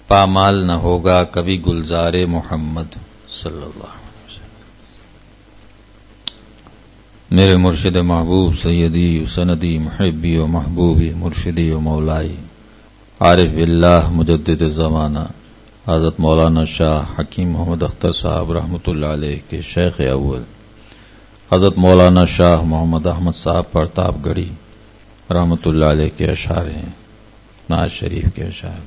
پامال نہ ہوگا کبھی گلزار محمد صلی اللہ علیہ وسلم۔ میرے مرشد محبوب سیدی و سندی محبی و محبوبی مرشدی و مولائی عارف باللہ مجدد زمانہ حضرت مولانا شاہ حکیم محمد اختر صاحب رحمۃ اللہ علیہ کے شیخ اول حضرت مولانا شاہ محمد احمد صاحب پرتاپ گڑھی رحمۃ اللہ علیہ کے اشعار ہیں، نعت شریف کے اشعار۔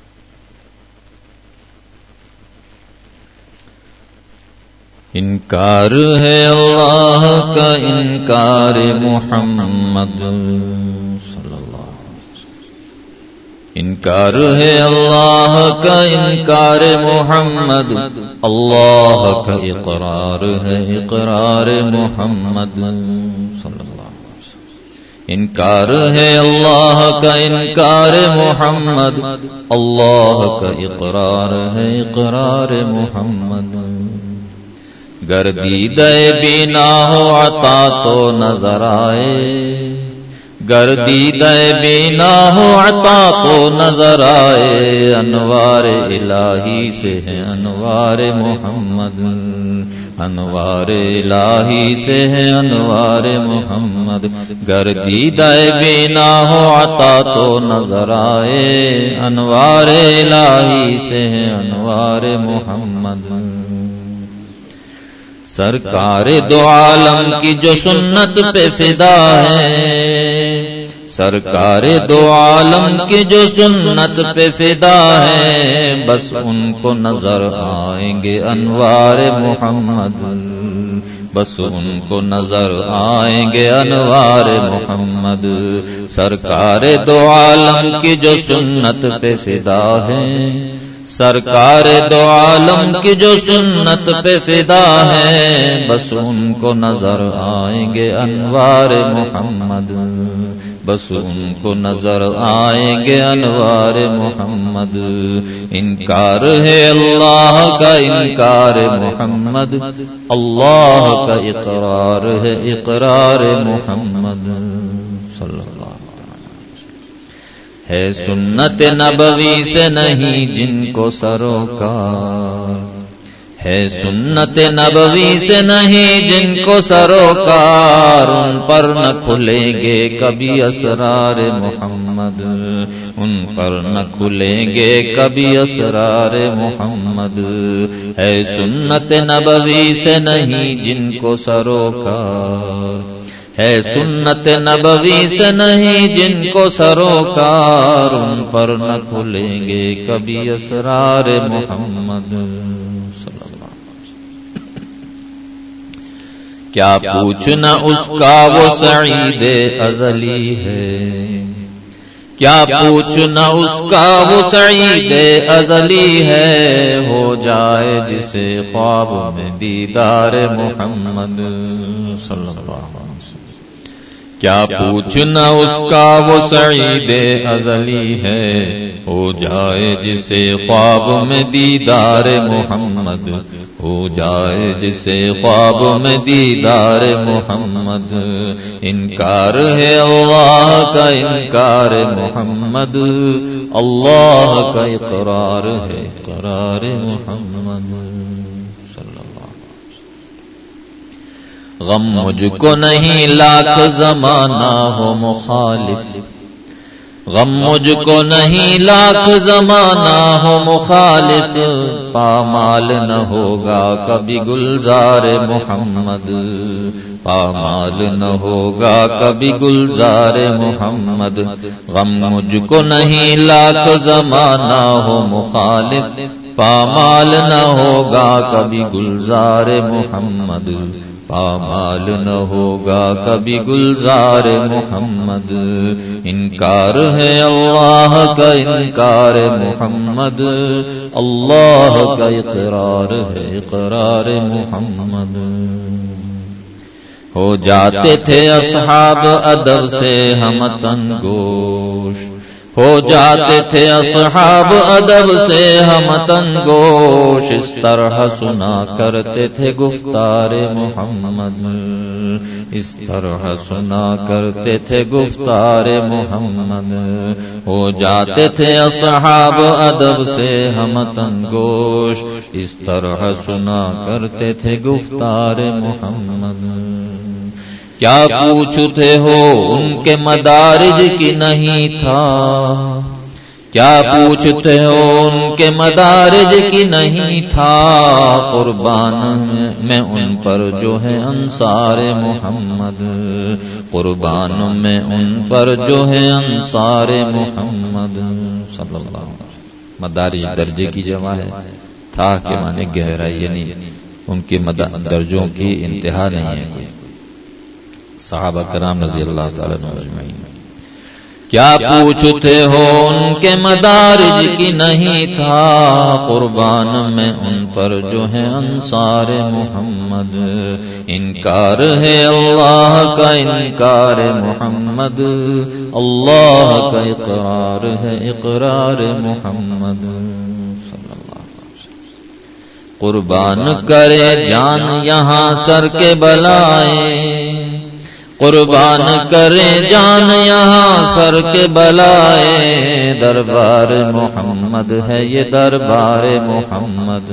انکار ہے اللہ کا انکار محمد صلی اللہ علیہ وسلم، انکار ہے اللہ کا انکار محمد، اللہ کا اقرار ہے اقرار محمد صلی اللہ علیہ وسلم۔ انکار ہے اللہ کا انکار محمد، اللہ کا اقرار ہے اقرار محمد۔ گر دیدہ بینا ہو عطا تو نظر آئے، گر دیدہ بینا ہو عطا تو نظر آئے، انوار الہی سے ہے انوار محمد، انوار الہی سے ہے انوار محمد۔ گر دیدہ بینا ہو عطا تو نظر آئے، انوار الہی سے ہے انوار محمد۔ سرکار دو عالم کی جو سنت پہ فدا ہے، سرکار دو عالم کی جو سنت پہ فدا ہے، بس ان کو نظر آئیں گے انوار محمد، بس ان کو نظر آئیں گے انوار محمد۔ سرکار دو عالم کی جو سنت پہ فدا ہے، سرکار دو عالم کی جو سنت پہ فدا ہے، بس ان کو نظر آئیں گے انوار محمد، بس ان کو نظر آئیں گے انوار محمد۔ انکار ہے اللہ کا انکار محمد، اللہ کا اقرار ہے اقرار محمد صلی اللہ علیہ وسلم۔ ہے سنت نبوی سے نہیں جن کو سروکار، ہے سنت نبوی سے نہیں جن کو سروکار، ان پر نہ کھلیں گے کبھی اسرار محمد، ان پر نہ کھلیں گے کبھی اسرار محمد۔ ہے سنت نبوی سے نہیں جن کو سروکار، ہے سنت نبوی سے نہیں جن کو سروکار، ان پر نہ کھلیں گے کبھی اسرار محمد صلی اللہ علیہ وسلم۔ کیا پوچھنا اس کا وہ سعید ازلی ہے، کیا پوچھنا اس کا وہ سعید ازلی ہے، ہو جائے جسے خواب میں دیدار محمد صلی اللہ علیہ وسلم۔ کیا پوچھنا اس کا وہ سعید ازلی ہے، ہو جائے جسے خواب میں دیدار محمد، ہو جائے جسے خواب میں دیدار محمد۔ انکار ہے اللہ کا انکار محمد، اللہ کا اقرار ہے اقرار محمد۔ غم مجھ کو نہیں لاکھ زمانہ ہو مخالف، غم مجھ کو نہیں لاکھ زمانہ ہو مخالف، پامال نہ ہوگا کبھی گلزار محمد، پامال نہ ہوگا کبھی گلزار محمد۔ غم مجھ کو نہیں لاکھ زمانہ ہو مخالف، پامال نہ ہوگا کبھی گلزار محمد، پامال نہ ہوگا کبھی گلزار محمد۔ انکار ہے اللہ کا انکار محمد، اللہ کا اقرار ہے اقرار محمد۔ ہو جاتے تھے اصحاب ادب سے ہم تنگوش، ہو جاتے تھے اصحاب ادب سے ہم تنگوش، اس طرح سنا کرتے تھے گفتار محمد، اس طرح سنا کرتے تھے گفتار محمد، ہو جاتے تھے اصحاب ادب سے ہم تنگوش، اس طرح سنا کرتے تھے گفتار محمد۔ کیا پوچھتے ہو ان کے مدارج کی نہیں تھا، کیا پوچھتے ہو ان کے مدارج کی نہیں تھا، قربان میں ان پر جو ہے انصار محمد، قربان میں ان پر جو ہے انصار محمد صلی اللہ علیہ وسلم۔ مدارج درجے کی جمع ہے، تھا کہ معنی گہرائی، یعنی ان کے درجوں کی انتہا نہیں ہے کوئی۔ صحابہ کرام رضی اللہ تعالیٰ عنہم اجمعین۔ کیا پوچھتے ہو ان کے مدارج کی نہیں تھا، قربان میں ان پر جو ہے انصار محمد، انکار ہے اللہ کا انکار محمد، اللہ کا اقرار ہے اقرار محمد صلی اللہ علیہ وسلم۔ قربان کرے جان یہاں سر کے بلائے، قربان کرے جان یہاں سر کے بلائے، دربار محمد ہے یہ دربار محمد،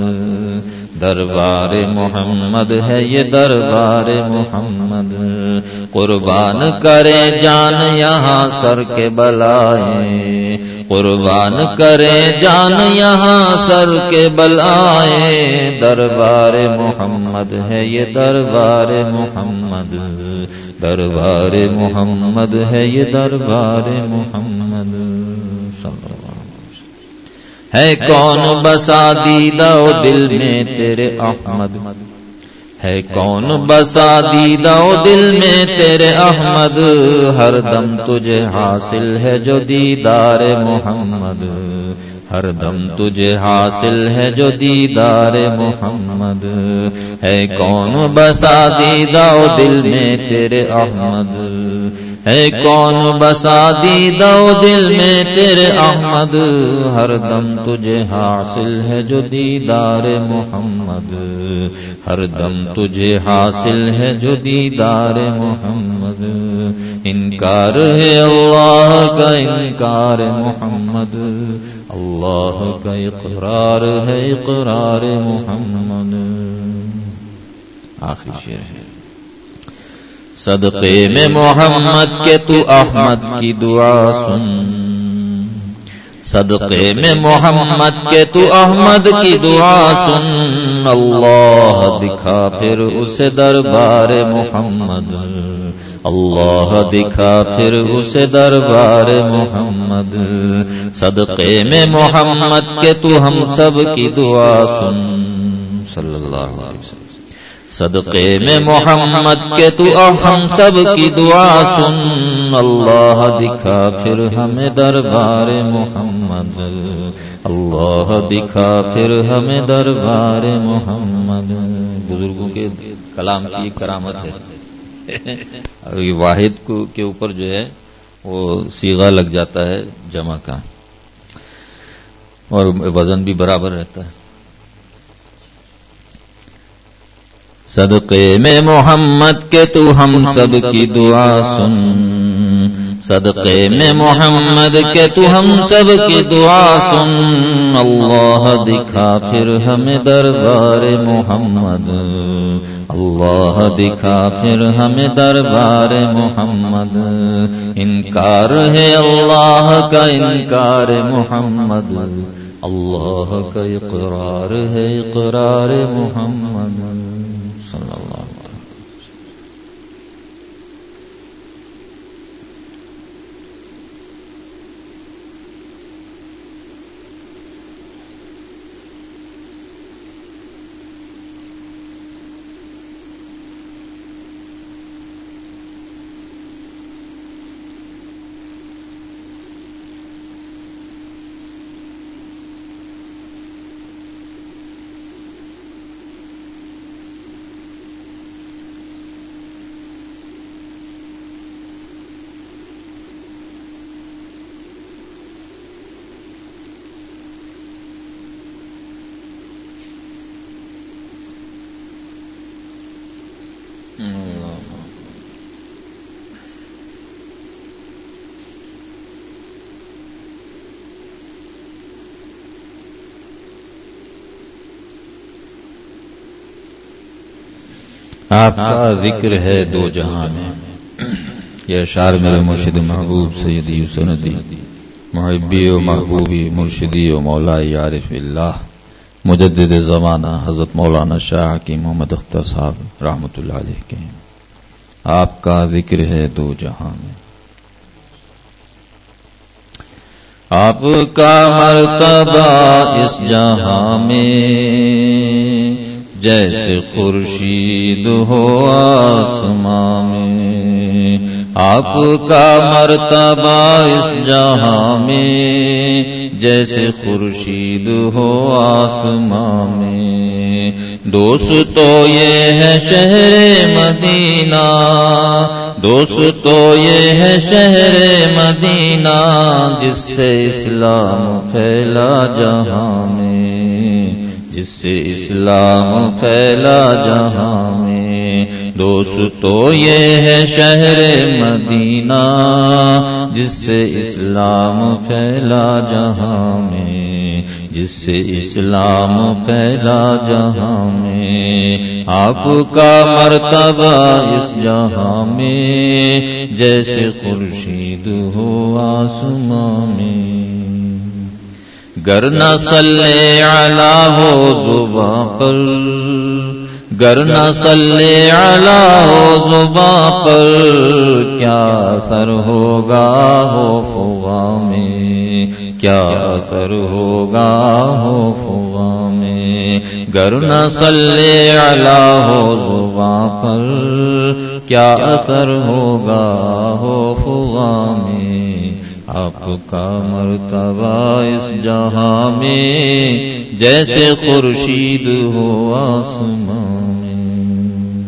دربار محمد ہے یہ دربار محمد، قربان کرے جان یہاں سر کے بلائے، قربان کرے جان یہاں سر کے بلائے، دربار محمد ہے یہ دربار محمد، دربار محمد ہے یہ دربار محمد صلی اللہ علیہ وسلم۔ ہے کون بسا دیدہ و دل میں تیرے احمد، ہے کون بسا دیدہ و دل میں تیرے احمد، ہر دم تجھے حاصل ہے جو دیدار محمد، ہر دم تجھے حاصل ہے جو دیدار محمد، ہے کون بسا دیدہ و دل میں تیرے احمد، ہے کون بسا دیدہ و دل میں تیرے احمد، ہر دم تجھے حاصل ہے جو دیدار محمد، ہر دم تجھے حاصل ہے جو دیدار محمد، انکار ہے اللہ کا انکار محمد، اللہ کا اقرار ہے اقرار محمد۔ آخری شعر ہے، صدقے میں محمد کے تو احمد کی دعا سن، صدقے میں محمد کے تو احمد کی دعا سن، اللہ دکھا پھر اسے دربار محمد، اللہ دکھا پھر اسے دربار محمد، صدقے میں محمد کے تو ہم سب کی دعا سن صلی اللہ علیہ وسلم، صدقے میں محمد کے تو ہم سب کی دعا سن، اللہ دکھا پھر ہمیں دربار محمد، اللہ دکھا پھر ہمیں دربار محمد۔ بزرگوں کے کلام کی کرامت ہے، واحد کے اوپر جو ہے وہ صیغہ لگ جاتا ہے جمع کا، اور وزن بھی برابر رہتا ہے۔ صدقے میں محمد کے تو ہم سب کی دعا سن، صدقے میں محمد کے تو ہم سب کی دعا سن، اللہ دکھا پھر ہمیں دربار محمد، اللہ دکھا پھر ہمیں دربار محمد، انکار ہے اللہ کا انکار محمد، اللہ کا اقرار ہے اقرار محمد صلی اللہ علیہ وسلم۔ آپ کا ذکر ہے دو جہاں میں، یہ اشعار میرے مرشد محبوب سیدی و سندی محبی و محبوبی مرشدی و مولائی عارف اللہ مجدد زمانہ حضرت مولانا شاہ حکیم محمد اختر صاحب رحمۃ اللہ علیہ کے ہیں۔ آپ کا ذکر ہے دو جہاں میں، آپ کا مرتبہ اس جہاں میں جیسے خورشید ہو آسمان میں، آپ کا مرتبہ اس جہاں میں جیسے خورشید ہو آسمان میں۔ دوست تو یہ ہے شہر مدینہ، دوست تو یہ ہے شہر مدینہ جس سے اسلام پھیلا جہاں میں، جس سے اسلام پھیلا جہاں میں۔ دوست تو یہ ہے شہر مدینہ جس سے اسلام پھیلا جہاں میں، جس سے اسلام پھیلا جہاں میں۔ آپ کا مرتبہ اس جہاں میں جیسے خورشید ہو آسمان میں۔ گر نہ صلی علی ہو زباں پر، گر نہ صلی علی ہو زباں پر، کیا اثر ہوگا ہو فغاں میں، کیا اثر ہوگا ہو فغاں میں۔ گر نہ صلی علی ہو زباں پر، کیا اثر ہوگا ہو فغاں میں۔ آپ کا مرتبہ اس جہاں میں جیسے خورشید ہو آسمان میں۔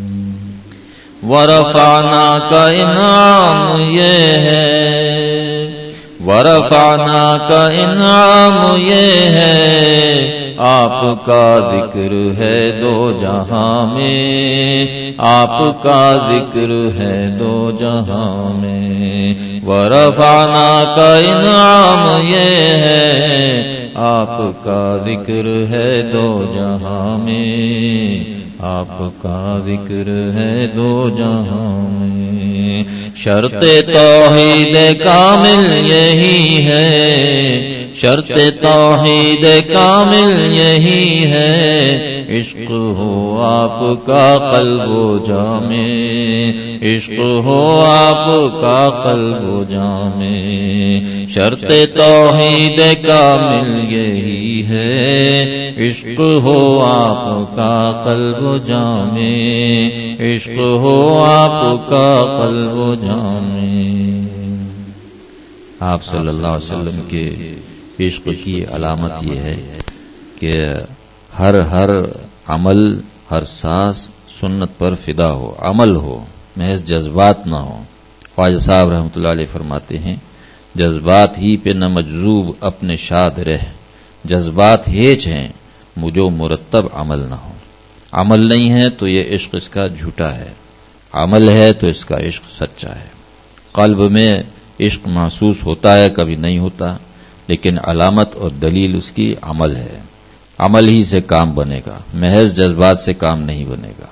ورفعنا کا انعام یہ ہے، ورفعنا کا انعام یہ ہے، آپ کا ذکر ہے دو جہاں میں، آپ کا ذکر ہے دو جہاں میں۔ ورفعنا کا انعام یہ ہے، آپ کا ذکر ہے دو جہاں میں، آپ کا ذکر ہے دو جہاں میں۔ شرط توحید کامل یہی ہے، شرط توحید کامل یہی ہے، عشق ہو آپ کا قلب و جاں میں، عشق ہو آپ کا قلب و جاں میں۔ شرط توحید کامل یہی ہے، عشق ہو آپ کا قلب و جاں میں، عشق ہو آپ کا قلب و جاں میں۔ آپ صلی اللہ علیہ وسلم کے عشق کی علامت یہ ہے کہ ہر عمل، ہر سانس سنت پر فدا ہو، عمل ہو، محض جذبات نہ ہو۔ خواجہ صاحب رحمۃ اللہ علیہ فرماتے ہیں، جذبات ہی پہ نہ مجذوب اپنے شاد رہ، جذبات ہیچ ہیں مجھو مرتب عمل نہ ہو۔ عمل نہیں ہے تو یہ عشق اس کا جھوٹا ہے، عمل ہے تو اس کا عشق سچا ہے۔ قلب میں عشق محسوس ہوتا ہے، کبھی نہیں ہوتا، لیکن علامت اور دلیل اس کی عمل ہے، عمل ہی سے کام بنے گا، محض جذبات سے کام نہیں بنے گا۔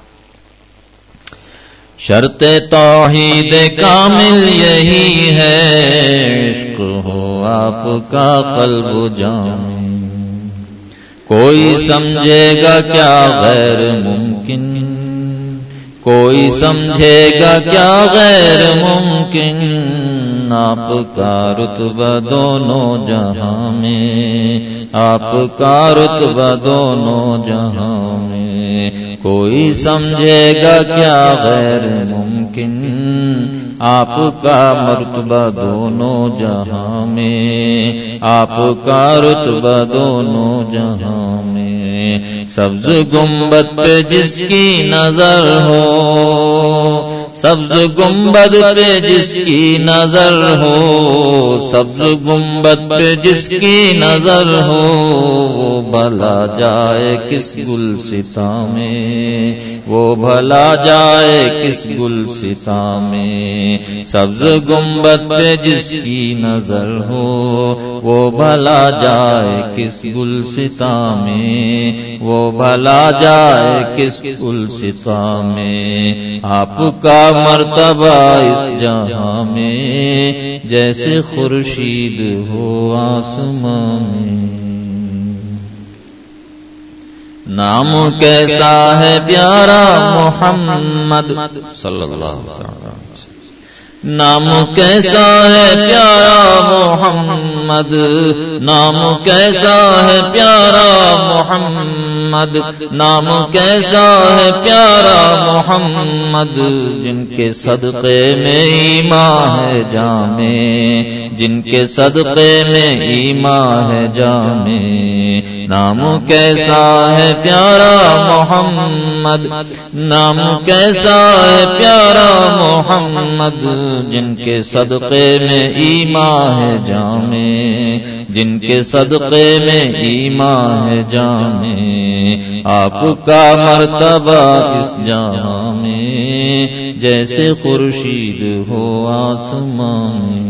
شرط توحید کامل یہی ہے، عشق ہو آپ کا قلب و جاں میں۔ کوئی سمجھے گا کیا غیر ممکن، کوئی سمجھے گا کیا غیر ممکن، آپ کا رتبہ دونوں جہاں میں، آپ کا رتبہ دونوں جہاں میں۔ کوئی سمجھے گا کیا غیر ممکن، آپ کا مرتبہ دونوں جہاں میں، آپ کا رتبہ دونوں جہاں میں۔ سبز گنبد پہ جس کی نظر ہو، سبز گنبد پہ جس کی نظر ہو، سبز گنبد پہ جس کی نظر ہو، وہ بھلا جائے کس گلستاں میں، وہ بھلا جائے کس گلستاں میں، سبز گنبد پہ جس کی نظر ہو، وہ بھلا جائے کس گلستاں میں، وہ بھلا جائے کس گلستاں میں، آپ کا مرتبہ اس جہاں میں جیسے خورشید ہو آسمان میں، نام کیسا ہے پیارا محمد صلی اللہ علیہ وسلم، نام کیسا ہے پیارا محمد، نام کیسا ہے پیارا محمد، نام کیسا ہے پیارا محمد، جن کے صدقے میں ایمان ہے جامع، جن کے صدقے میں ایمان ہے جامع، نام کیسا ہے پیارا محمد، نام کیسا ہے پیارا محمد، جن کے صدقے میں ایمان ہے جامع، جن کے صدقے میں ایمان ہے جامع، آپ کا مرتبہ اس جہاں میں جیسے خورشید ہو آسمان،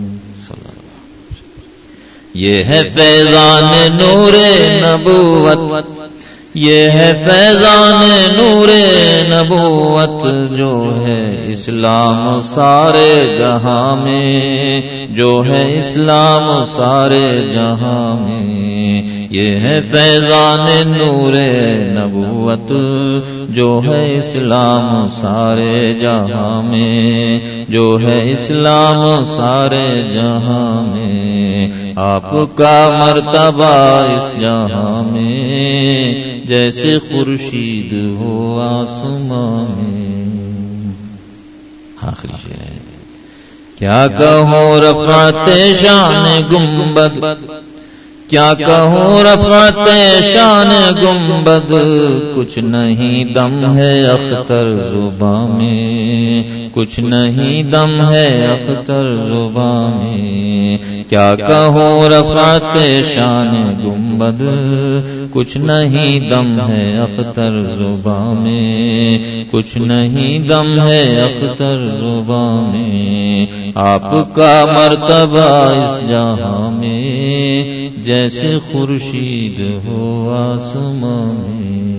یہ ہے فیضان نور نبوت، یہ ہے فیضان نور نبوت، جو ہے اسلام سارے جہاں میں، جو ہے اسلام سارے جہاں میں، یہ ہے فیضان نور نبوت، جو ہے اسلام سارے جہاں میں، جو ہے اسلام سارے جہاں میں، آپ کا مرتبہ اس جہاں میں جیسے خورشید ہو آسمان میں، آخری شعر ہے، کیا کہوں رفعت شان گنبد، کیا کہوں رفعت شان گنبد، کچھ نہیں دم ہے اختر زباں میں، کچھ نہیں دم ہے اختر زباں میں، کیا کہوں رفعت شان گنبد، کچھ نہیں دم ہے اختر زباں میں، کچھ نہیں دم ہے اختر زباں میں، آپ کا مرتبہ اس جہاں میں جیسے خورشید ہو آسمان میں،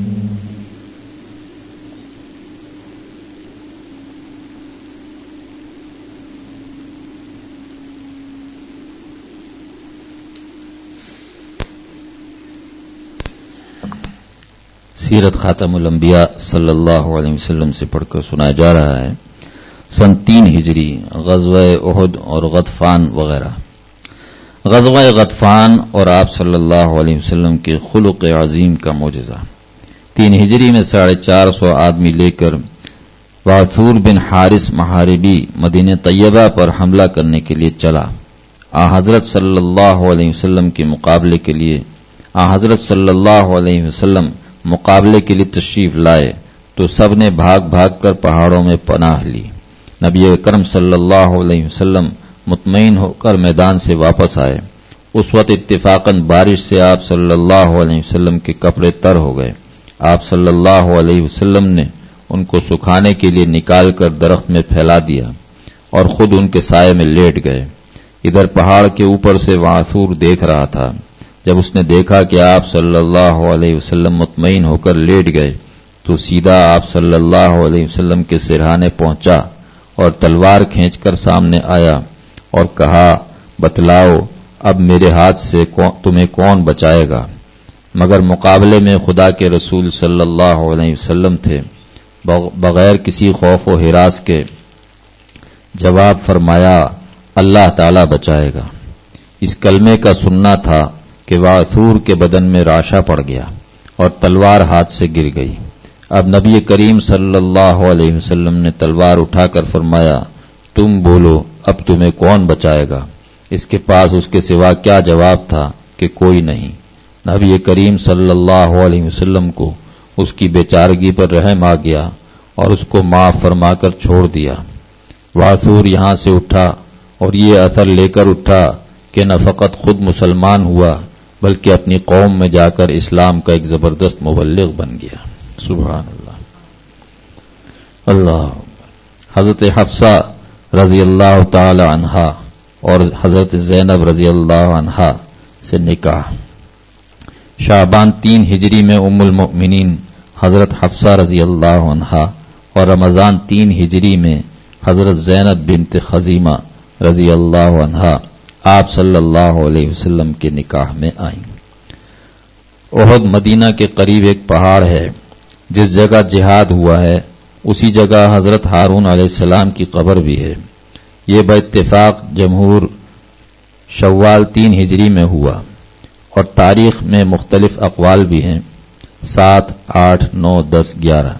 سیرت خاتم الانبیاء صلی اللہ علیہ وسلم سے پڑھ کر سنایا جا رہا ہے۔ سن 3 ہجری غزوہ احد اور غطفان وغیرہ۔ غزوہ غطفان اور آپ صلی اللہ علیہ وسلم کے خلق عظیم کا معجزہ۔ 3 ہجری میں 450 آدمی لے کر واثور بن حارث محاربی مدینہ طیبہ پر حملہ کرنے کے لیے چلا۔ حضرت صلی اللہ علیہ وسلم کے مقابلے کے لیے حضرت صلی اللہ علیہ وسلم مقابلے کے لیے تشریف لائے تو سب نے بھاگ بھاگ کر پہاڑوں میں پناہ لی۔ نبی اکرم صلی اللہ علیہ وسلم مطمئن ہو کر میدان سے واپس آئے۔ اس وقت اتفاقاً بارش سے آپ صلی اللہ علیہ وسلم کے کپڑے تر ہو گئے۔ آپ صلی اللہ علیہ وسلم نے ان کو سکھانے کے لیے نکال کر درخت میں پھیلا دیا اور خود ان کے سائے میں لیٹ گئے۔ ادھر پہاڑ کے اوپر سے واثور دیکھ رہا تھا۔ جب اس نے دیکھا کہ آپ صلی اللہ علیہ وسلم مطمئن ہو کر لیٹ گئے تو سیدھا آپ صلی اللہ علیہ وسلم کے سرہانے پہنچا اور تلوار کھینچ کر سامنے آیا اور کہا، بتلاؤ اب میرے ہاتھ سے تمہیں کون بچائے گا؟ مگر مقابلے میں خدا کے رسول صلی اللہ علیہ وسلم تھے۔ بغیر کسی خوف و ہراس کے جواب فرمایا، اللہ تعالی بچائے گا۔ اس کلمے کا سننا تھا کہ واثور کے بدن میں راشا پڑ گیا اور تلوار ہاتھ سے گر گئی۔ اب نبی کریم صلی اللہ علیہ وسلم نے تلوار اٹھا کر فرمایا، تم بولو اب تمہیں کون بچائے گا؟ اس کے پاس اس کے سوا کیا جواب تھا کہ کوئی نہیں۔ نبی کریم صلی اللہ علیہ وسلم کو اس کی بیچارگی پر رحم آ گیا اور اس کو معاف فرما کر چھوڑ دیا۔ واسور یہاں سے اٹھا اور یہ اثر لے کر اٹھا کہ نہ فقط خود مسلمان ہوا بلکہ اپنی قوم میں جا کر اسلام کا ایک زبردست مبلغ بن گیا۔ سبحان اللہ۔ اللہ حضرت حفصہ رضی اللہ تعالی عنہا اور حضرت زینب رضی اللہ عنہا سے نکاح۔ شعبان 3 ہجری میں ام المؤمنین حضرت حفصہ رضی اللہ عنہا اور رمضان 3 ہجری میں حضرت زینب بنت خزیمہ رضی اللہ عنہا آپ صلی اللہ علیہ وسلم کے نکاح میں آئیں۔ احد مدینہ کے قریب ایک پہاڑ ہے، جس جگہ جہاد ہوا ہے اسی جگہ حضرت ہارون علیہ السلام کی قبر بھی ہے۔ یہ باتفاق جمہور شوال 3 ہجری میں ہوا اور تاریخ میں مختلف اقوال بھی ہیں، 7، 8، 9، 10، 11۔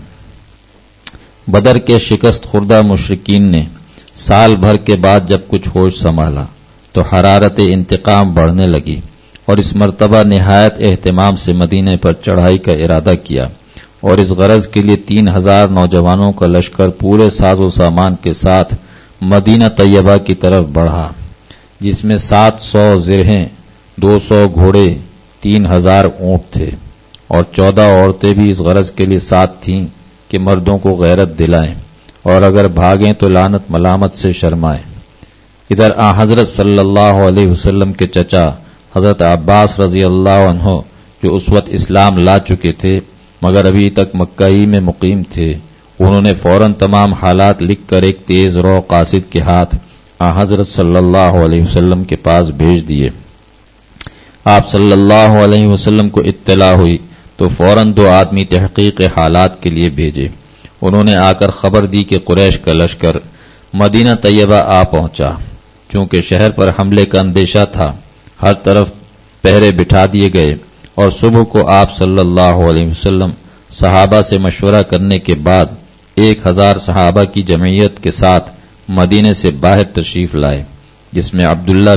بدر کے شکست خوردہ مشرکین نے سال بھر کے بعد جب کچھ ہوش سنبھالا تو حرارت انتقام بڑھنے لگی اور اس مرتبہ نہایت اہتمام سے مدینے پر چڑھائی کا ارادہ کیا، اور اس غرض کے لیے 3000 نوجوانوں کا لشکر پورے ساز و سامان کے ساتھ مدینہ طیبہ کی طرف بڑھا، جس میں 700 زرہیں، 200 گھوڑے، 3000 اونٹ تھے، اور 14 عورتیں بھی اس غرض کے لیے ساتھ تھیں کہ مردوں کو غیرت دلائیں اور اگر بھاگیں تو لعنت ملامت سے شرمائیں۔ ادھر حضرت صلی اللہ علیہ وسلم کے چچا حضرت عباس رضی اللہ عنہ جو اس وقت اسلام لا چکے تھے مگر ابھی تک مکہ ہی میں مقیم تھے، انہوں نے فوراً تمام حالات لکھ کر ایک تیز رو قاصد کے ہاتھ حضرت صلی اللہ علیہ وسلم کے پاس بھیج دیے۔ آپ صلی اللہ علیہ وسلم کو اطلاع ہوئی تو فوراً 2 آدمی تحقیق حالات کے لیے بھیجے۔ انہوں نے آ کر خبر دی کہ قریش کا لشکر مدینہ طیبہ آ پہنچا۔ چونکہ شہر پر حملے کا اندیشہ تھا، ہر طرف پہرے بٹھا دیے گئے، اور صبح کو آپ صلی اللہ علیہ وسلم صحابہ سے مشورہ کرنے کے بعد 1000 صحابہ کی جمعیت کے ساتھ مدینے سے باہر تشریف لائے، جس میں عبداللہ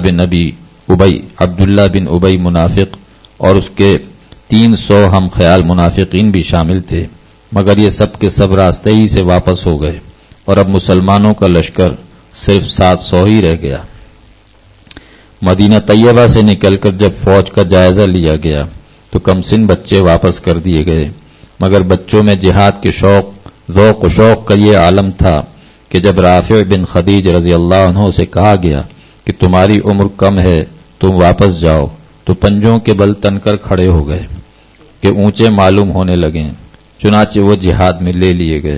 بن ابی منافق اور اس کے 300 ہم خیال منافقین بھی شامل تھے، مگر یہ سب کے سب راستے ہی سے واپس ہو گئے اور اب مسلمانوں کا لشکر صرف 700 ہی رہ گیا۔ مدینہ طیبہ سے نکل کر جب فوج کا جائزہ لیا گیا تو کم سن بچے واپس کر دیے گئے، مگر بچوں میں جہاد کے ذوق و شوق کا یہ عالم تھا کہ جب رافع بن خدیج رضی اللہ عنہ سے کہا گیا کہ تمہاری عمر کم ہے تم واپس جاؤ تو پنجوں کے بل تن کر کھڑے ہو گئے کہ اونچے معلوم ہونے لگے، چنانچہ وہ جہاد میں لے لیے گئے۔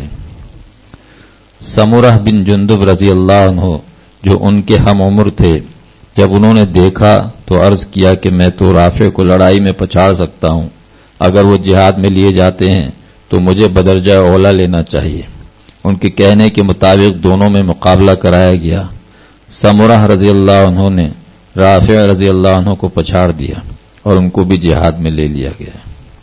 سمرہ بن جندب رضی اللہ عنہ جو ان کے ہم عمر تھے، جب انہوں نے دیکھا تو عرض کیا کہ میں تو رافع کو لڑائی میں پچھاڑ سکتا ہوں، اگر وہ جہاد میں لیے جاتے ہیں تو مجھے بدرجہ اولا لینا چاہیے۔ ان کے کہنے کے مطابق دونوں میں مقابلہ کرایا گیا۔ سمرہ رضی اللہ عنہ نے رافع رضی اللہ عنہ کو پچھاڑ دیا اور ان کو بھی جہاد میں لے لیا گیا۔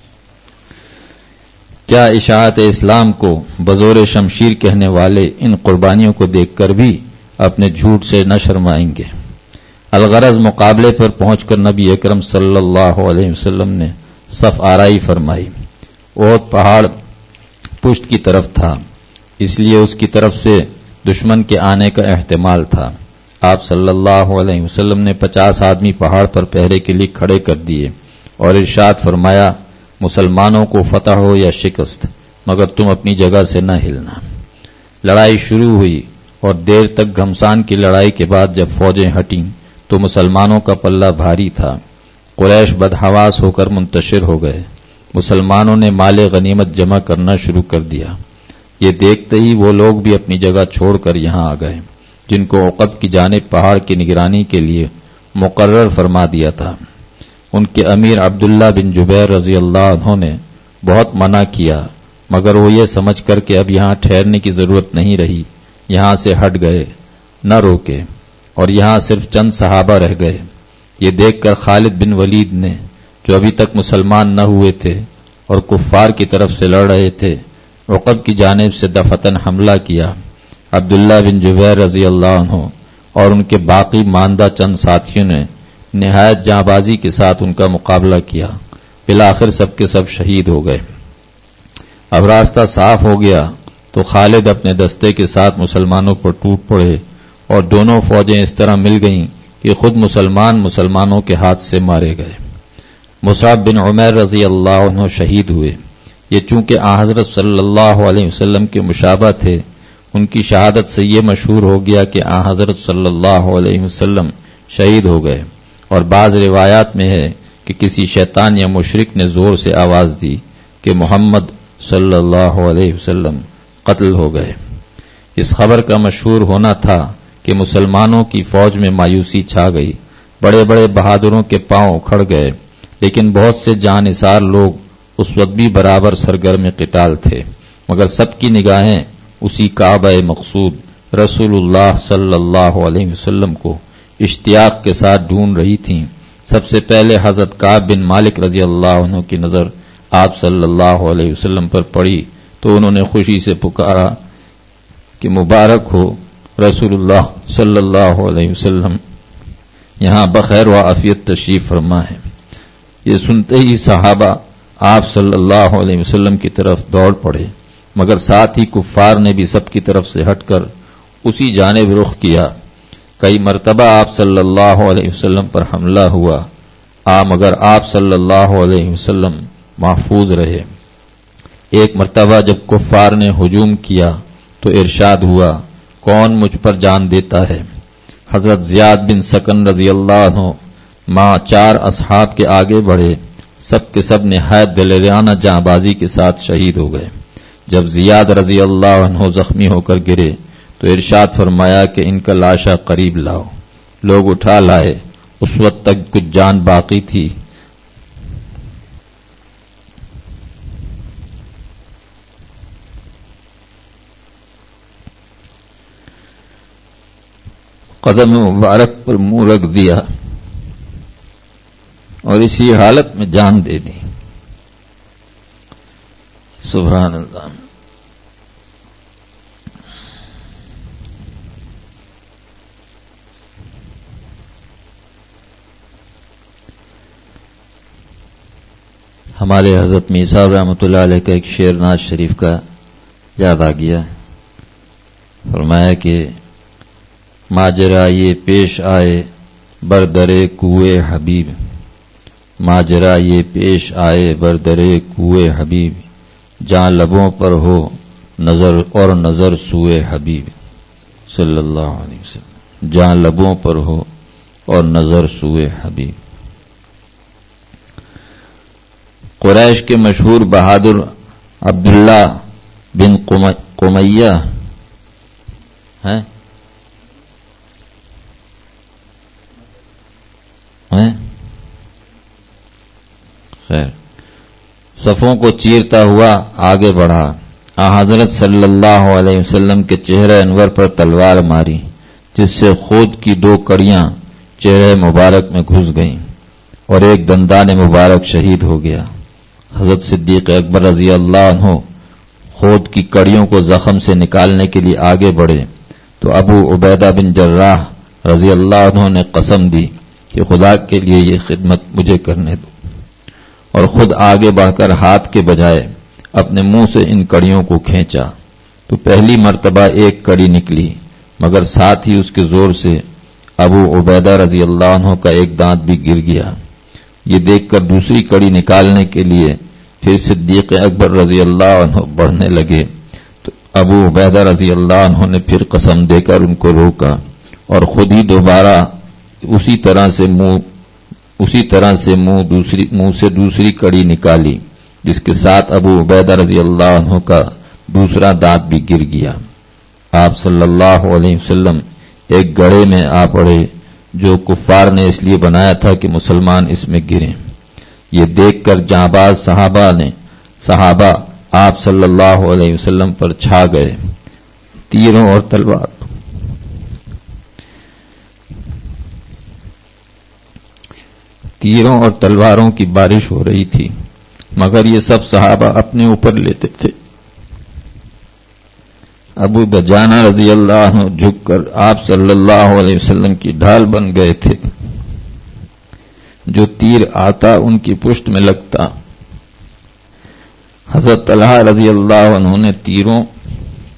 کیا اشاعت اسلام کو بزور شمشیر کہنے والے ان قربانیوں کو دیکھ کر بھی اپنے جھوٹ سے نہ شرمائیں گے؟ الغرض مقابلے پر پہنچ کر نبی اکرم صلی اللہ علیہ وسلم نے صف آرائی فرمائی۔ احد پہاڑ پشت کی طرف تھا، اس لیے اس کی طرف سے دشمن کے آنے کا احتمال تھا۔ آپ صلی اللہ علیہ وسلم نے 50 آدمی پہاڑ پر پہرے کے لیے کھڑے کر دیے اور ارشاد فرمایا، مسلمانوں کو فتح ہو یا شکست مگر تم اپنی جگہ سے نہ ہلنا۔ لڑائی شروع ہوئی اور دیر تک گھمسان کی لڑائی کے بعد جب فوجیں ہٹیں تو مسلمانوں کا پلہ بھاری تھا۔ قریش بدحواس ہو کر منتشر ہو گئے۔ مسلمانوں نے مال غنیمت جمع کرنا شروع کر دیا۔ یہ دیکھتے ہی وہ لوگ بھی اپنی جگہ چھوڑ کر یہاں آ گئے جن کو عقب کی جانب پہاڑ کی نگرانی کے لیے مقرر فرما دیا تھا۔ ان کے امیر عبداللہ بن جبیر رضی اللہ عنہ نے بہت منع کیا، مگر وہ یہ سمجھ کر کہ اب یہاں ٹھہرنے کی ضرورت نہیں رہی، یہاں سے ہٹ گئے، نہ روکے، اور یہاں صرف چند صحابہ رہ گئے۔ یہ دیکھ کر خالد بن ولید نے جو ابھی تک مسلمان نہ ہوئے تھے اور کفار کی طرف سے لڑ رہے تھے، عقب کی جانب سے دفتن حملہ کیا۔ عبداللہ بن جبیر رضی اللہ عنہ اور ان کے باقی ماندہ چند ساتھیوں نے نہایت جانبازی کے ساتھ ان کا مقابلہ کیا، بالآخر سب کے سب شہید ہو گئے۔ اب راستہ صاف ہو گیا تو خالد اپنے دستے کے ساتھ مسلمانوں پر ٹوٹ پڑے اور دونوں فوجیں اس طرح مل گئیں کہ خود مسلمانوں کے ہاتھ سے مارے گئے۔ مصعب بن عمیر رضی اللہ عنہ شہید ہوئے۔ یہ چونکہ حضرت صلی اللہ علیہ وسلم کے مشابہ تھے، ان کی شہادت سے یہ مشہور ہو گیا کہ حضرت صلی اللہ علیہ وسلم شہید ہو گئے، اور بعض روایات میں ہے کہ کسی شیطان یا مشرک نے زور سے آواز دی کہ محمد صلی اللہ علیہ وسلم قتل ہو گئے۔ اس خبر کا مشہور ہونا تھا کہ مسلمانوں کی فوج میں مایوسی چھا گئی، بڑے بڑے بہادروں کے پاؤں کھڑ گئے، لیکن بہت سے جان نثار لوگ اس وقت بھی برابر سرگرم قتال تھے، مگر سب کی نگاہیں اسی کعبہ مقصود رسول اللہ صلی اللہ علیہ وسلم کو اشتیاق کے ساتھ ڈھونڈ رہی تھیں۔ سب سے پہلے حضرت کعب بن مالک رضی اللہ عنہ کی نظر آپ صلی اللہ علیہ وسلم پر پڑی تو انہوں نے خوشی سے پکارا کہ مبارک ہو رسول اللہ صلی اللہ علیہ وسلم یہاں بخیر و عافیت تشریف فرما ہے۔ یہ سنتے ہی صحابہ آپ صلی اللہ علیہ وسلم کی طرف دوڑ پڑے، مگر ساتھ ہی کفار نے بھی سب کی طرف سے ہٹ کر اسی جانب رخ کیا۔ کئی مرتبہ آپ صلی اللہ علیہ وسلم پر حملہ ہوا، مگر آپ صلی اللہ علیہ وسلم محفوظ رہے۔ ایک مرتبہ جب کفار نے ہجوم کیا تو ارشاد ہوا، کون مجھ پر جان دیتا ہے؟ حضرت زیاد بن سکن رضی اللہ عنہ ماں 4 اصحاب کے آگے بڑھے، سب کے سب نہایت دلیرانہ جاں بازی کے ساتھ شہید ہو گئے۔ جب زیاد رضی اللہ عنہ زخمی ہو کر گرے تو ارشاد فرمایا کہ ان کا لاشا قریب لاؤ۔ لوگ اٹھا لائے، اس وقت تک کچھ جان باقی تھی۔ قدم مبارک پر منہ رکھ دیا اور اسی حالت میں جان دے دی۔ سبحان اللہ۔ ہمارے حضرت میر صاحب رحمۃ اللہ علیہ کا ایک شعر ناز شریف کا یاد آ گیا۔ فرمایا کہ ماجرا یہ پیش آئے بردرے کوئے حبیب، ماجرا یہ پیش آئے بردرے کوئے حبیب، جہاں لبوں پر ہو نظر اور نظر سوئے حبیب صلی اللہ علیہ وسلم، جہاں لبوں پر ہو اور نظر سوئے حبیب۔ قریش کے مشہور بہادر عبداللہ بن قمیہ ہیں خیر صفوں کو چیرتا ہوا آگے بڑھا، حضرت صلی اللہ علیہ وسلم کے چہرے انور پر تلوار ماری، جس سے خود کی 2 کڑیاں چہرے مبارک میں گھس گئیں اور ایک دندان مبارک شہید ہو گیا۔ حضرت صدیق اکبر رضی اللہ عنہ خود کی کڑیوں کو زخم سے نکالنے کے لیے آگے بڑھے تو ابو عبیدہ بن جراح رضی اللہ عنہ نے قسم دی کہ خدا کے لیے یہ خدمت مجھے کرنے دو، اور خود آگے بڑھ کر ہاتھ کے بجائے اپنے منہ سے ان کڑیوں کو کھینچا تو پہلی مرتبہ ایک کڑی نکلی، مگر ساتھ ہی اس کے زور سے ابو عبیدہ رضی اللہ عنہ کا ایک دانت بھی گر گیا۔ یہ دیکھ کر دوسری کڑی نکالنے کے لیے پھر صدیق اکبر رضی اللہ عنہ بڑھنے لگے تو ابو عبیدہ رضی اللہ عنہ نے پھر قسم دے کر ان کو روکا اور خود ہی دوبارہ اسی طرح سے منہ سے دوسری کڑی نکالی، جس کے ساتھ ابو عبیدہ رضی اللہ عنہ کا دوسرا دانت بھی گر گیا۔ آپ صلی اللہ علیہ وسلم ایک گڑھے میں آ پڑے جو کفار نے اس لیے بنایا تھا کہ مسلمان اس میں گریں۔ یہ دیکھ کر جانباز صحابہ آپ صلی اللہ علیہ وسلم پر چھا گئے۔ تیروں اور تلواروں کی بارش ہو رہی تھی، مگر یہ سب صحابہ اپنے اوپر لیتے تھے۔ ابو دجانہ رضی اللہ عنہ جھک کر آپ صلی اللہ علیہ وسلم کی ڈھال بن گئے تھے، جو تیر آتا ان کی پشت میں لگتا۔ حضرت طلحہ رضی اللہ عنہ نے تیروں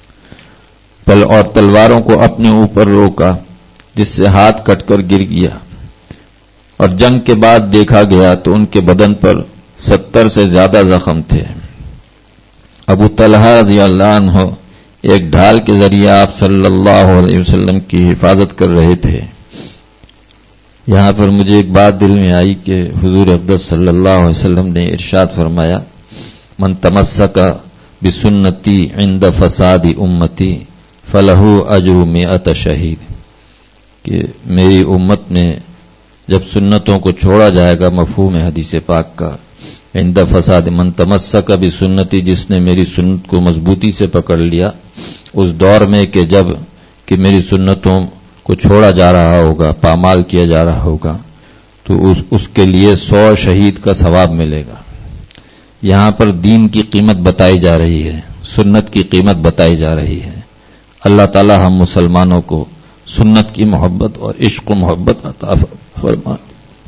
اور تلواروں کو اپنے اوپر روکا، جس سے ہاتھ کٹ کر گر گیا، اور جنگ کے بعد دیکھا گیا تو ان کے بدن پر 70 سے زیادہ زخم تھے۔ ابو طلحہ رضی اللہ عنہ ایک ڈھال کے ذریعے آپ صلی اللہ علیہ وسلم کی حفاظت کر رہے تھے۔ یہاں پر مجھے ایک بات دل میں آئی کہ حضور اقدس صلی اللہ علیہ وسلم نے ارشاد فرمایا، من تمسک بسنتی عند فساد امتی فلہ اجر 100 شہید، کہ میری امت میں جب سنتوں کو چھوڑا جائے گا، مفہوم حدیث پاک کا، عند فساد من تمسک بسنتی، جس نے میری سنت کو مضبوطی سے پکڑ لیا اس دور میں کہ میری سنتوں کو چھوڑا جا رہا ہوگا، پامال کیا جا رہا ہوگا، تو اس کے لیے 100 شہید کا ثواب ملے گا۔ یہاں پر دین کی قیمت بتائی جا رہی ہے، سنت کی قیمت بتائی جا رہی ہے۔ اللہ تعالی ہم مسلمانوں کو سنت کی محبت اور عشق و محبت عطا فرمائے۔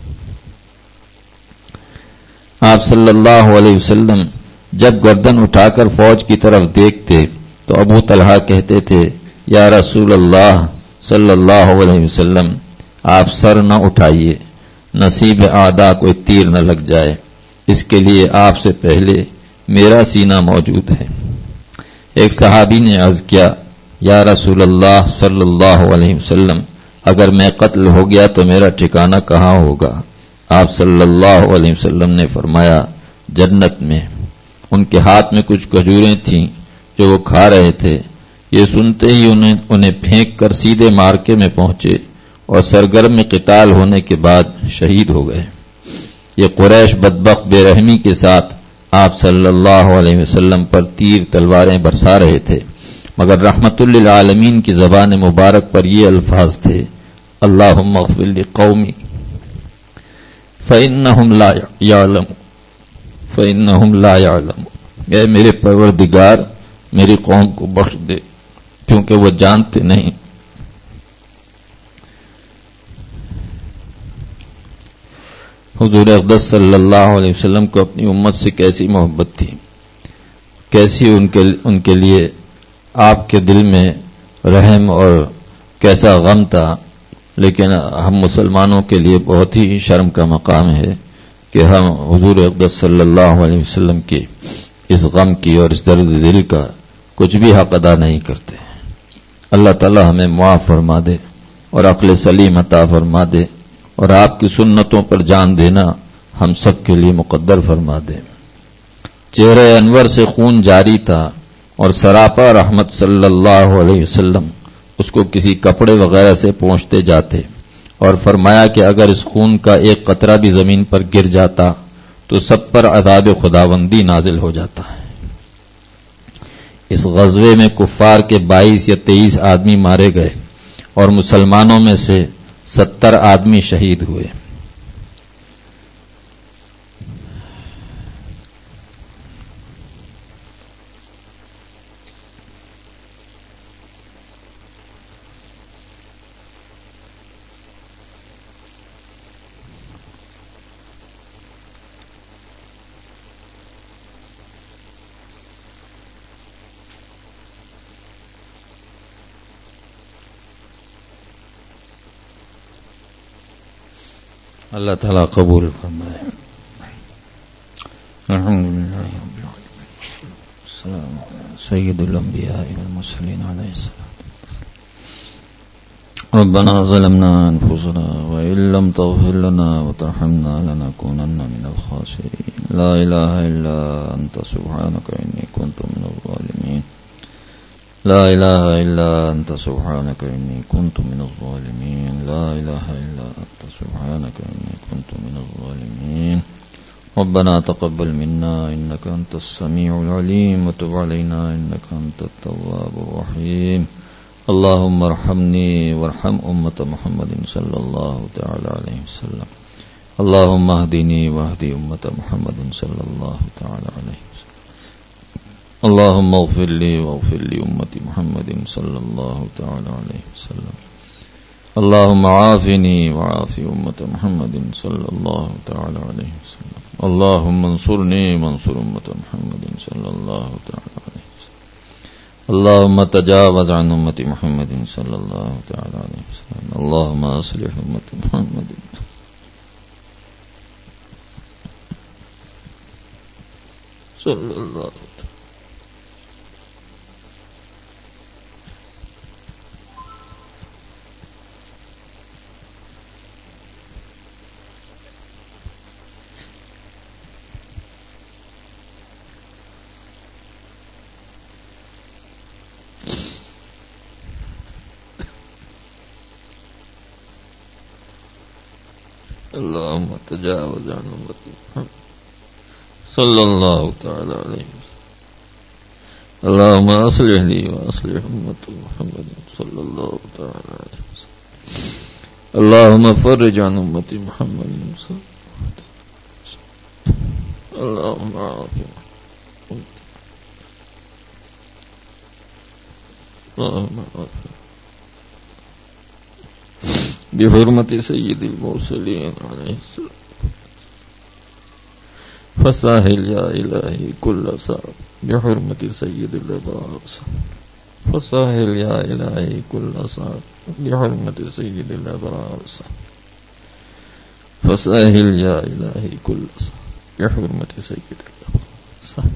آپ صلی اللہ علیہ وسلم جب گردن اٹھا کر فوج کی طرف دیکھتے تو ابو طلحہ کہتے تھے، یا رسول اللہ صلی اللہ علیہ وسلم، آپ سر نہ اٹھائیے، نصیب اعداء کو تیر نہ لگ جائے، اس کے لیے آپ سے پہلے میرا سینہ موجود ہے۔ ایک صحابی نے عرض کیا، یا رسول اللہ صلی اللہ علیہ وسلم، اگر میں قتل ہو گیا تو میرا ٹھکانہ کہاں ہوگا؟ آپ صلی اللہ علیہ وسلم نے فرمایا، جنت میں۔ ان کے ہاتھ میں کچھ کھجوریں تھیں جو وہ کھا رہے تھے، یہ سنتے ہی انہیں پھینک کر سیدھے مارکے میں پہنچے اور سرگرم قتال ہونے کے بعد شہید ہو گئے۔ یہ قریش بدبخت بے رحمی کے ساتھ آپ صلی اللہ علیہ وسلم پر تیر تلواریں برسا رہے تھے، مگر رحمت للعالمین کی زبان مبارک پر یہ الفاظ تھے، اللہم اغفر لقومی فإنہم لا یعلمون، اے میرے پروردگار میری قوم کو بخش دے کیونکہ وہ جانتے نہیں۔ حضور اقدس صلی اللہ علیہ وسلم کو اپنی امت سے کیسی محبت تھی، کیسی ان کے لیے آپ کے دل میں رحم اور کیسا غم تھا، لیکن ہم مسلمانوں کے لیے بہت ہی شرم کا مقام ہے کہ ہم حضور اقدس صلی اللہ علیہ وسلم کی اس غم کی اور اس درد دل کا کچھ بھی حق ادا نہیں کرتے۔ اللہ تعالی ہمیں معاف فرما دے اور عقل سلیم عطا فرما دے، اور آپ کی سنتوں پر جان دینا ہم سب کے لیے مقدر فرما دے۔ چہرہ انور سے خون جاری تھا اور سراپا رحمت صلی اللہ علیہ وسلم اس کو کسی کپڑے وغیرہ سے پونچھتے جاتے اور فرمایا کہ اگر اس خون کا ایک قطرہ بھی زمین پر گر جاتا تو سب پر عذاب خداوندی نازل ہو جاتا ہے۔ اس غزوے میں کفار کے 22 یا 23 آدمی مارے گئے اور مسلمانوں میں سے 70 آدمی شہید ہوئے۔ اللہ تعالیٰ قبول فرمائے۔ الحمدللہ رب العالمین، السلام سید الانبیاء والمرسلین علیہ السلام۔ ربنا ظلمنا انفسنا وان لم تغفر لنا وترحمنا لنكونن من الخاسرین، لا الہ الا انت سبحانک انی کنت من الظالمین، لا الہ الا انت سبحانک انی کنت من الظالمین، لا الہ الا انت سبحانک انی کنت من الظالمین۔ ربنا تقبل منا انك انت السميع العليم وتب علينا انك انت التواب الرحيم۔ اللهم ارحمني وارحم امة محمد صلى الله تعالى عليه وسلم، اللهم اهدني واهد امة محمد صلى الله تعالى عليه وسلم، اللهم اغفر لي واغفر لي امة محمد صلى الله تعالى عليه وسلم، اللهم عافني وعاف امة محمد صلى الله تعالى عليه وسلم، اللهم انصرني وانصر امة محمد صلى الله تعالى عليه وسلم، اللهم تجاوز عن أمة محمد صلى الله تعالى عليه وسلم. اللهم أصلح أمة محمد صلى الله عليه وسلم. اللهم تجاوز عن أمتي محمد صلى الله تعالى عليه وسلم. اللهم أصلح لي وأصلح أمة محمد صلى الله تعالى عليه وسلم. اللهم فرج عن أمتي محمد صلى الله عليه وسلم. اللهم عافنا. اللهم عافنا بحرمة سيد المرسلين عليه السلام. فساهل يا إلهي كل صعب بحرمة سيد الأبرار. فساهل يا إلهي كل صعب بحرمة سيد الأبرار. فساهل يا إلهي كل صعب بحرمة سيد الأبرار.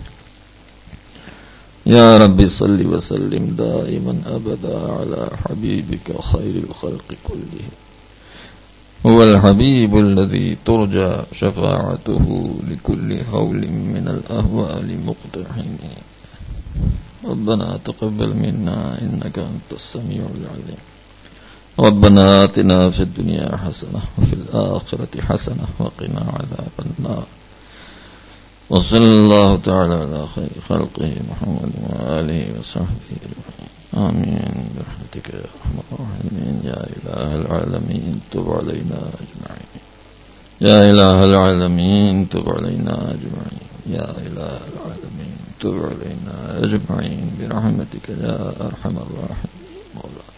يا رب صل وسلم دائما أبدا على حبيبك خير الخلق كلهم. هو الحبيب الذي ترجى شفاعته لكل هول من الأهوال مقتحم. ربنا تقبل منا إنك أنت السميع العليم. ربنا آتنا في الدنيا حسنة وفي الآخرة حسنة وقنا عذاب النار. وصلى الله تعالى على خير خلقه محمد وآله وصحبه أجمعين. آمين برحمتك يا أرحم الراحمين. يا إله العالمين تب علينا أجمعين. يا إله العالمين تب علينا أجمعين. يا إله العالمين تب علينا أجمعين برحمتك يا أرحم الراحمين. مولانا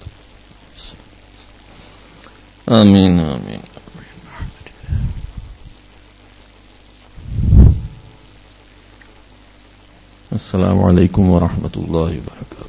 آمين آمين. السلام علیکم ورحمۃ اللہ وبرکاتہ.